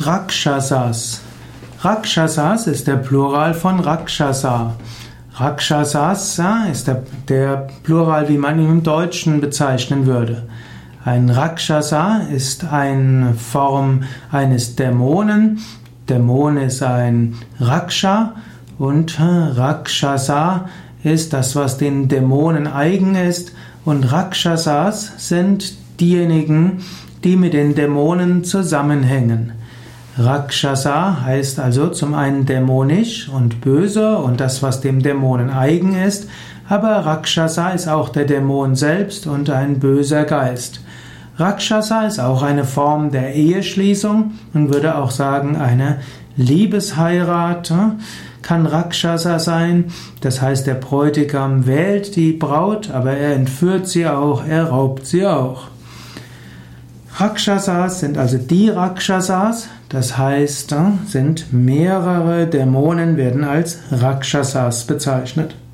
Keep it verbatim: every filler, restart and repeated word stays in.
Rakshasas. Rakshasas ist der Plural von Rakshasa. Rakshasas ist der, der Plural, wie man ihn im Deutschen bezeichnen würde. Ein Rakshasa ist eine Form eines Dämonen. Dämon ist ein Raksha und Rakshasa ist das, was den Dämonen eigen ist. Und Rakshasas sind diejenigen, die mit den Dämonen zusammenhängen. Rakshasa heißt also zum einen dämonisch und böse und das, was dem Dämonen eigen ist, aber Rakshasa ist auch der Dämon selbst und ein böser Geist. Rakshasa ist auch eine Form der Eheschließung und würde auch sagen, eine Liebesheirat kann Rakshasa sein. Das heißt, der Bräutigam wählt die Braut, aber er entführt sie auch, er raubt sie auch. Rakshasas sind also die Rakshasas, das heißt, sind mehrere Dämonen werden als Rakshasas bezeichnet.